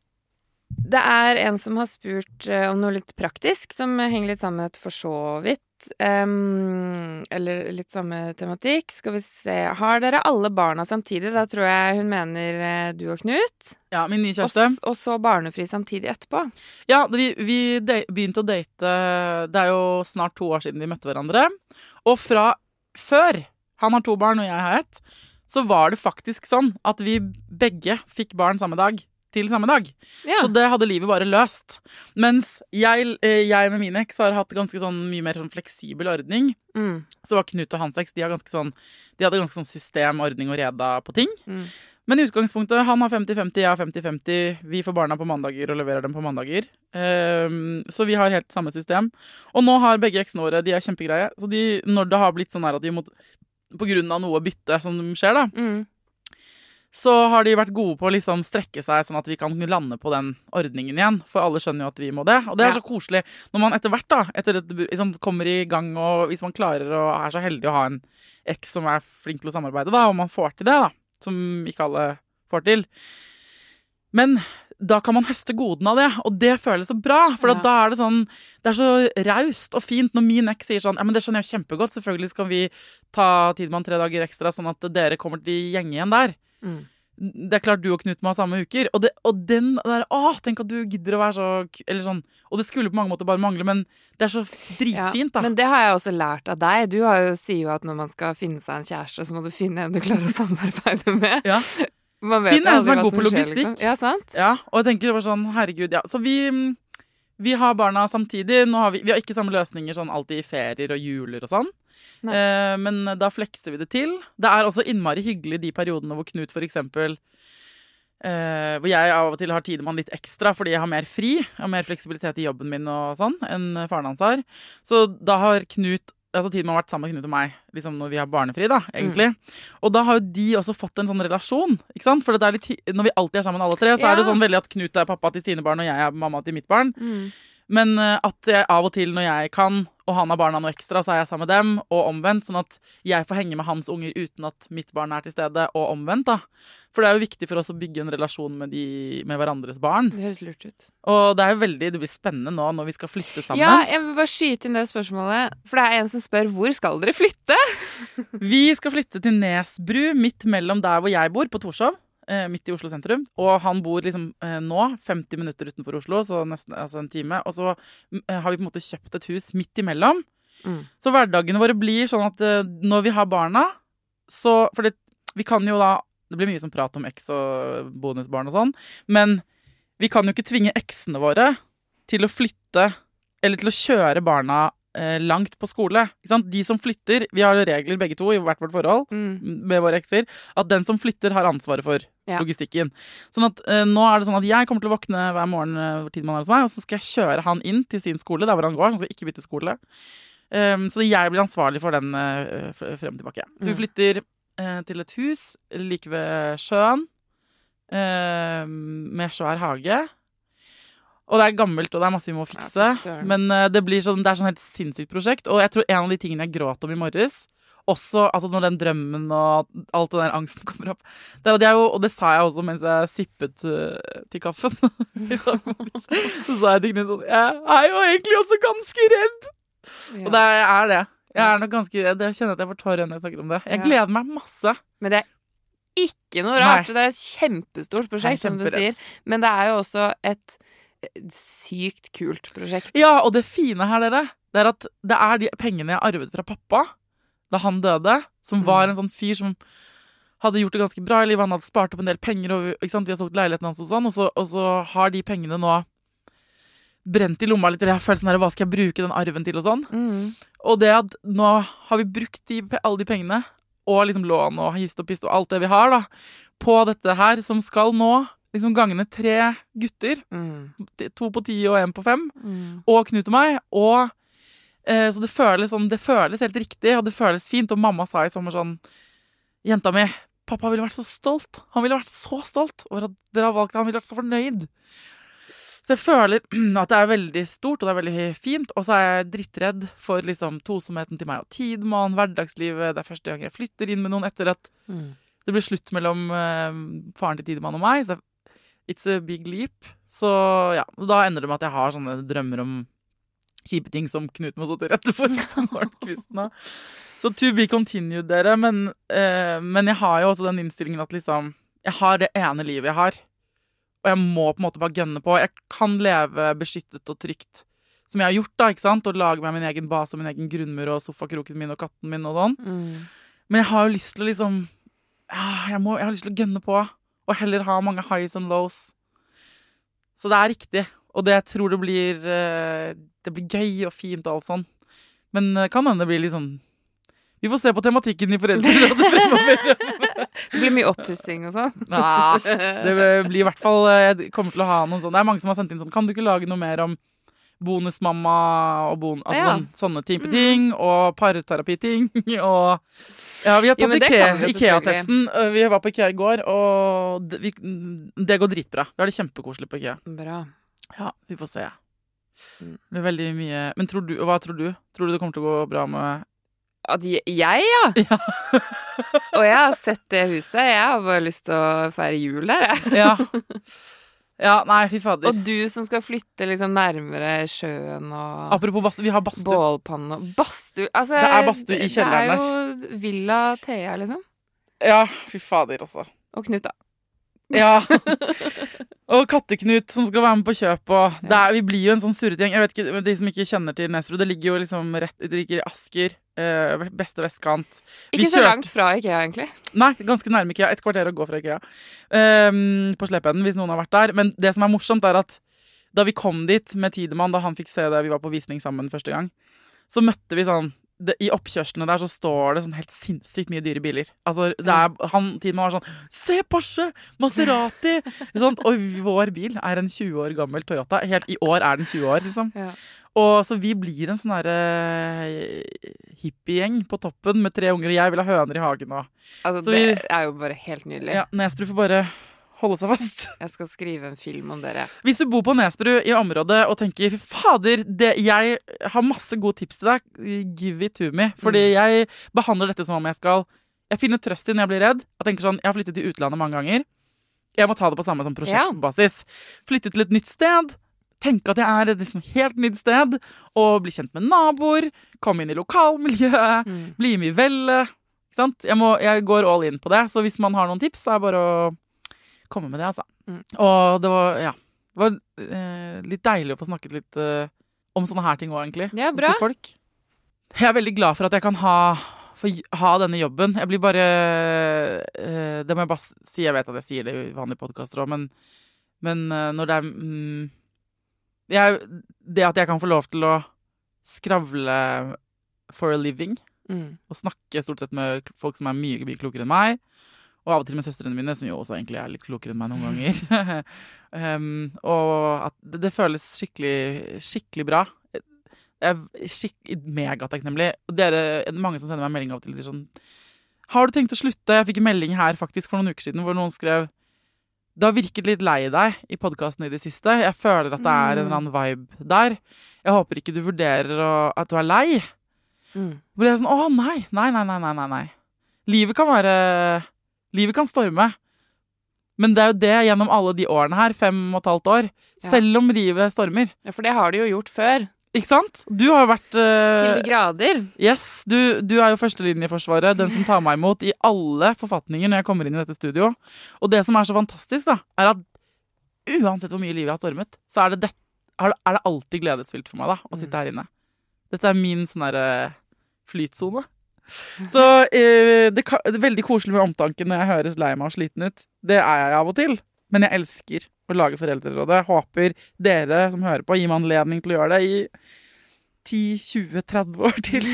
Det er en som har spurt uh, om noe litt praktisk, som henger litt sammen med et for så vidt. Um, eller litt samme tematikk. Skal vi se. Har dere alle barna samtidig? Da tror jeg hun mener uh, du og Knut. Ja, min nye Og, kjæreste. s- og så barnefri samtidig etterpå. Ja, vi, vi de, begynte å date. Det er jo snart to år siden vi møtte hverandre. Og fra før han har to barn og jeg har ett, så var det faktisk sånn at vi begge fikk barn samme dag til samme dag. Ja. Så det hadde livet bare løst. Mens jeg, eh, jeg med min eks har hatt ganske sånn mye mer sånn fleksibel ordning. Mm. Så var Knut og hans eks, de, har ganske sånn, de hadde ganske sånn system, ordning og reda på ting. Mm. Men i utgangspunktet, han har femti femti, jeg har femti femti. Vi får barna på mandager og leverer dem på mandager. Um, så vi har helt samme system. Og nå har begge eksene våre, de er kjempegreie. Så de, når det har blitt sånn her at de må, på grunn av noe bytte som skjer da, Mm. så har de vært gode på å liksom strekke seg sånn at vi kan lande på den ordningen igjen. For alle skjønner jo at vi må det. Og det er Ja. så koselig når man etter hvert da, etter et, liksom, kommer i gang, og hvis man klarer og er så heldig å ha en eks som er flink til å samarbeide, da, og man får til det, da, som ikke alle får til. Men da kan man høste goden av det, og det føles så bra, for Ja. da er det sånn, det er så raust og fint når min eks sier sånn, ja, men det skjønner jeg kjempegodt, selvfølgelig skal vi ta Tidemann tre dager ekstra, sånn at dere kommer til gjenge igjen der. Mm. Det er klart du og Knut må ha samme uker, og, det, og den der, åh, tenk at du gidder å være så, eller sånn, og det skulle på mange måter bare mangle, men det er så dritfint da. Men det har jeg også lært av deg. Du har jo, sier jo at når man skal finne seg en kjæreste, så må du finne en du klarer å samarbeide med. Ja. Man vet Finn jo en aldri som er hva god på skjer, logistikk. liksom. Ja, sant? Ja, og jeg tenker bare sånn, herregud, ja. Så vi, vi har barna samtidig. Nå har vi, vi har ikke samme løsninger sånn alltid i ferier og juler og sånn. Eh, men da flekser vi det til. Det er også innmari hyggelig de periodene hvor Knut for eksempel, eh, hvor jeg av og til har Tidemann litt ekstra fordi jeg har mer fri, jeg har mer fleksibilitet i jobben min og sånn, enn faren hans har. Så da har Knut altså Tidemann har vært sammen med Knut og meg liksom når vi har barnefri da, egentlig. Mm. Og da har jo de også fått en sånn relasjon, ikke sant? For det er litt, når vi alltid er sammen alle tre, så ja. Er det sånn veldig at Knut er pappa til sine barn, og jeg er mamma til mitt barn. Mm. Men uh, at jeg av og til når jeg kan, og han har barna noe ekstra, så er jeg sammen med dem, og omvendt, sånn at jeg får henge med hans unger uten at mitt barn er til stede, og omvendt da. For det er jo viktig for oss å bygge en relasjon med, de, med hverandres barn. Det høres lurt ut. Og det er jo veldig, det blir spennende nå når vi skal flytte sammen. Ja, jeg vil bare skyte inn det spørsmålet, for det er en som spør, hvor skal dere flytte? Vi skal flytte til Nesbru, midt mellom der hvor jeg bor, på Torshov. Midt i Oslo sentrum, og han bor liksom eh, nå femti minutter utenfor Oslo, så nesten altså en time, og så eh, har vi på en måte kjøpt et hus midt imellom. Mm. Så hverdagene våre blir sånn at eh, når vi har barna, så, for det, vi kan jo da, det blir mye som prat om eks og bonusbarn og sånn, men vi kan jo ikke tvinge eksene våre til å flytte, eller til å kjøre barna langt på skole, ikke sant? De som flytter, vi har regler begge to i hvert vårt forhold mm. med våre ekser, at den som flytter har ansvaret for ja. Logistikken. Sånn at eh, nå er det sånn at jeg kommer til å våkne hver morgen hvor Tidemann er hos meg, og så skal jeg kjøre han inn til sin skole, der hvor han går, han skal ikke bytte skole. Um, så jeg blir ansvarlig for den uh, frem og tilbake. Så vi flytter uh, til et hus like ved sjøen, uh, med svær hage. Og det er gammelt, og det er masse vi må fikse. Ja, men uh, det, blir sånn, det er sånn helt sinnssykt prosjekt. Og jeg tror en av de tingene jeg gråt om i morges, også altså når den drømmen og alt den der angsten kommer opp, det er, det er jo, og det sa jeg også mens jeg sippet uh, til kaffen. Så sa jeg til Knut sånn, jeg er jo egentlig også ganske redd. Ja. Og det er det. Jeg er nok ganske redd. Jeg kjenner at jeg får tårer når jeg snakker om det. Jeg gleder meg masse. Men det er ikke noe rart. Nei. Det er et kjempestort prosjekt, som du sier. Men det er jo også et sykt kult prosjekt. Ja, og det fine her, dere, det er at det er de pengene jeg arvet fra pappa da han døde, som var en sånn fyr som hadde gjort det ganske bra i livet. Han hadde spart opp en del penger, og ikke sant? Vi har solgt leiligheten hans og sånn, og så, og så har de pengene nå brent i lomma litt, eller jeg har følt sånn her, hva skal jeg bruke den arven til og sånn. Mm. Og det at nå har vi brukt de, alle de pengene, og liksom lån og hist og pist og alt det vi har da, på dette her, som skal nå liksom gangene tre gutter, mm. to på ti og en på fem, mm. og Knut og meg, og eh, så det føles sånn, det føles helt riktig, og det føles fint, og mamma sa i sommer sånn, jenta mi, pappa ville vært så stolt, han ville vært så stolt over at dere har valgt det, han ville vært så fornøyd. Så jeg føler at det er veldig stort, og det er veldig fint, og så er jeg drittredd for liksom tosomheten til meg og Tidemann, hverdagslivet, det er første gang jeg flytter inn med noen etter at mm. det blir slutt mellom eh, faren til Tidemann og meg, så det it's a big leap. Så ja, da ender det med at jeg har sånne drømmer om kjipe ting som Knut må stå til rette for. Så to be continued, dere. Men, eh, men jeg har jo også den innstillingen at liksom, jeg har det ene livet jeg har. Og jeg må på en måte bare gønne på. Jeg kan leve beskyttet og trygt, som jeg har gjort da, ikke sant? Og lage meg min egen base, min egen grunnmur og sofakroken min og katten min og sånn. Mm. Men jeg har jo lyst til å liksom, ja, jeg, må, jeg har lyst til å gønne på. Og heller ha mange highs and lows. Så det er riktig. Og det jeg tror det blir det blir gøy og fint og alt sånn. Men kan hende det blir litt sånn vi får se på tematikken i foreldrerådet fremover. Det blir mye oppussing og sånn. Nei, det blir i hvert fall jeg kommer til å ha noen sånn. Det er mange som har sendt inn sånn, kan du ikke lage noe mer om bonusmamma og bon, altså Ja. sånn, sånne type ting, og parterapiting, og ja, vi har Jo, tatt men det Ikea, kan vi Ikea-testen. Vi var på Ikea i går, og det, vi, det går dritbra. Vi har det kjempekoselig på Ikea. Bra. Ja, vi får se. Mm. Det er veldig mye. Men tror du, hva tror du? Tror du det kommer til å gå bra med At jeg, jeg ja. Ja. Og jeg har sett det huset. Jeg har bare lyst til å feire jul der, jeg. Ja. Ja, nei, fy fader. Og du som skal flytte liksom nærmere sjøen og Apropos badstue, vi har badstue. bålpanne og badstue. Altså, Det er badstue i kjelleren Det er jo Villa Thea, liksom. Ja, fy fader, altså. Og Knut, da. Ja. Og Katteknut som skal være med på kjøp. Og det er, vi blir jo en sånn surret gjeng. Jeg vet ikke, de som ikke kjenner til Nesbru, det ligger jo liksom rett Det ligger i Asker. Eh, beste vestkant. Vi Ikke så kjørte- langt fra IKEA, egentlig. Nei, ganske nærme IKEA. Et kvarter å gå fra IKEA. Um, på Slependen, hvis noen har vært der. Men det som er morsomt, er at da vi kom dit med Tidemann, da han fikk se det, vi var på visning sammen første gang, så møtte vi sånn det, I oppkjørslene der så står det sånn helt sinnssykt mye dyre biler. Altså, det er, han, Tidemann var sånn Se, Porsche! Maserati! Sånt, og vår bil er en tjue år gammel Toyota. Helt I år er den tjue år, liksom. Ja. Og så vi blir en sånn derre hippiegjeng på toppen med tre unger, og jeg vil ha høner i hagen og Altså, Så det vi- er jo bare helt nydelig. ja, Nesbru får bare holde seg fast. Jeg skal skrive en film om dere. Hvis du bor på Nesbru i området og tenker fy fader, det, jeg har masse gode tips til deg, give it to me. Fordi Mm. jeg behandler dette som om jeg skal Jeg finner trøst i når jeg blir redd. Jeg tenker sånn, jeg har flyttet til utlandet mange ganger. Jeg må ta det på samme som prosjektbasis. Flytte til et nytt sted. Tenke at jeg er et liksom helt nytt sted. Og bli kjent med naboer. Komme inn i lokalmiljøet. Mm. Bli med i vellet. Ikke sant? Jeg, må, jeg går all in på det. Så hvis man har noen tips, så er det bare å komme med det, altså. Mm. Og det var, ja, det var eh, litt deilig å få snakket litt eh, om sånne her ting også, egentlig. Ja, bra. Til folk. Jeg er veldig glad for at jeg kan ha, for, ha denne jobben. Jeg blir bare eh, Det må jeg bare si. Jeg vet at jeg sier det i vanlige podcaster også, men, men eh, når det er mm, jeg, det at jeg kan få lov til å skravle for a living, Mm. og snakke stort sett med folk som er mye, mye klokere enn meg, og av og til med søstrene mine, som jo også egentlig er litt klokere enn meg noen ganger. um, og at det, det føles skikkelig, skikkelig bra. Jeg er skikk, megatakknemlig. Og dere, mange som sender meg melding av og til, sier sånn Har du tenkt å slutte? Jeg fikk en melding her faktisk for noen uker siden hvor noen skrev Det har virket litt lei deg i podcasten i det siste. Jeg føler at det er en eller annen vibe der. Jeg håper ikke du vurderer å, at du er lei. Mm. Hvor jeg er sånn, åh nei, nei, nei, nei, nei, nei. Livet kan være, livet kan storme. Men det er jo det gjennom alle de årene her, fem og et halvt år, Ja. selv om livet stormer. Ja, for det har de jo gjort før. Ikke sant? Du har vært, Til uh, de grader. yes, du, du er jo førstelinjeforsvaret, den som tar meg imot i alle forfatninger når jeg kommer inn i dette studio. Og det som er så fantastisk da, er at uansett hvor mye livet har stormet, så er det, det, er det alltid gledesfylt for meg da, å sitte her inne. Dette er min sånn der uh, flytsone. Så eh, det, kan, det er veldig koselig med omtanken når jeg høres lei meg og sliten ut. Det er jeg av og til. Men jeg elsker å lage Foreldrerådet. Håper dere som hører på gir meg anledning til å gjøre det i ti, tjue, tretti år til.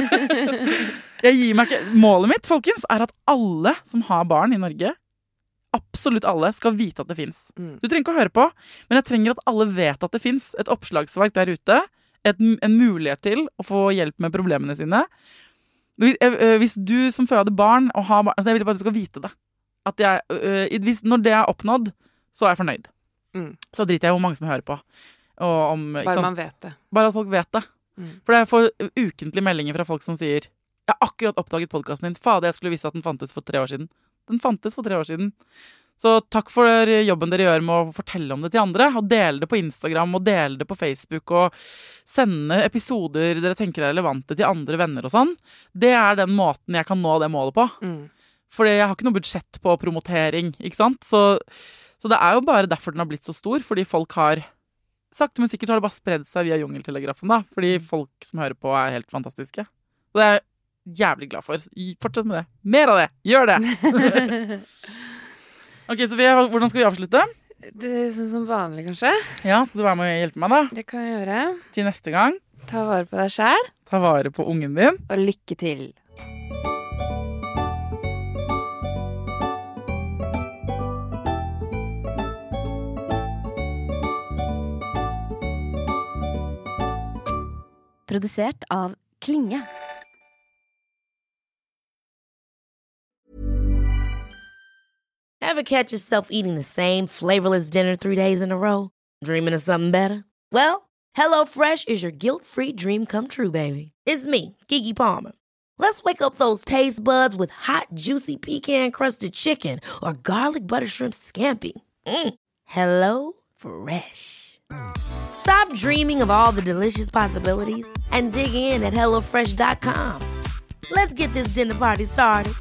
Jeg gir meg ikke. Målet mitt, folkens, er at alle som har barn i Norge, absolutt alle, skal vite at det finnes. Mm. Du trenger ikke å høre på, men jeg trenger at alle vet at det finnes. Et oppslagsverk der ute. Et, en mulighet til å få hjelp med problemene sine. Hvis, hvis du som føder barn og har barn, altså jeg vil bare at du skal vite det. At jeg, øh, hvis, når det er oppnådd, så er jeg fornøyd. Mm. Så driter jeg i hvor mange som hører på. Og om, ikke Bare sant? man vet det. Bare at folk vet det. Mm. For jeg får ukentlige meldinger fra folk som sier Jeg har akkurat oppdaget podcasten din. Fader, jeg skulle visst at den fantes for tre år siden. Den fantes for tre år siden. Så takk for jobben dere gjør med å fortelle om det til andre, og dele det på Instagram, og dele det på Facebook, og sende episoder dere tenker er relevante til andre venner og sånn. Det er den måten jeg kan nå det målet på. Mm. Fordi jeg har ikke noe budsjett på promotering, ikke sant? Så, så det er jo bare derfor den har blitt så stor, fordi folk har sakte, men sikkert har det bare spredd seg via jungeltelegrafen da, fordi folk som hører på er helt fantastiske. Og det er jeg jævlig glad for. Fortsett med det. Mer av det. Gjør det! Ok, Sofie, hvordan skal vi avslutte? Det er sånn som vanlig, kanskje. Ja, skal du være med og hjelpe meg da? Det kan jeg gjøre. Til neste gang. Ta vare på deg selv, Ta vare på ungen din. og lykke til. Produsert av Klinge. Ever catch yourself eating the same flavorless dinner three days in a row? Dreaming of something better? Well, HelloFresh is your guilt-free dream come true, baby. It's me, Keke Palmer. Let's wake up those taste buds with hot, juicy pecan-crusted chicken or garlic butter shrimp scampi. Mm. Hello Fresh. Stop dreaming of all the delicious possibilities and dig in at hello fresh dot com. Let's get this dinner party started.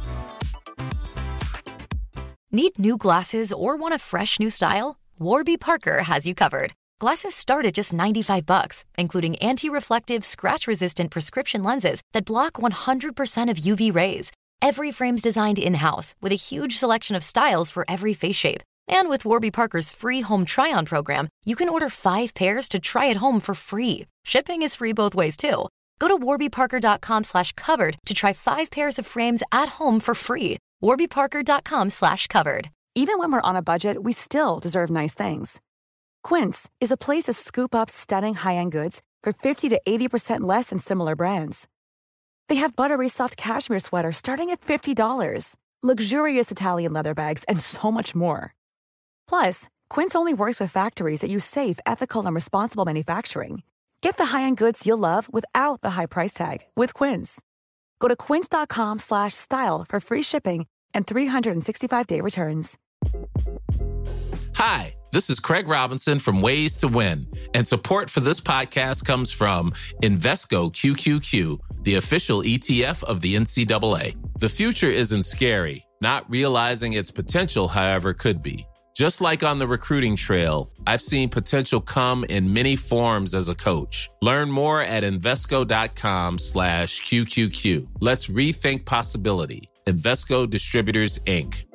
Need new glasses or want a fresh new style? Warby Parker has you covered. Glasses start at just ninety-five bucks, including anti-reflective, scratch-resistant prescription lenses that block one hundred percent of U V rays. Every frame's designed in-house with a huge selection of styles for every face shape. And with Warby Parker's free home try-on program, you can order five pairs to try at home for free. Shipping is free both ways, too. Go to warby parker dot com slash covered to try five pairs of frames at home for free. warby parker dot com slash covered. Even when we're on a budget, we still deserve nice things. Quince is a place to scoop up stunning high-end goods for fifty to eighty percent less than similar brands. They have buttery soft cashmere sweaters starting at fifty dollars, luxurious Italian leather bags, and so much more. Plus, Quince only works with factories that use safe, ethical, and responsible manufacturing. Get the high-end goods you'll love without the high price tag with Quince. Go to quince dot com slash style for free shipping and three sixty-five day returns. Hi, this is Craig Robinson from Ways to Win, and support for this podcast comes from Invesco Q Q Q, the official E T F of the N C double A. The future isn't scary. Not realizing its potential, however, could be. Just like on the recruiting trail, I've seen potential come in many forms as a coach. Learn more at Invesco.com slash QQQ. Let's rethink possibility. Invesco Distributors, Incorporated.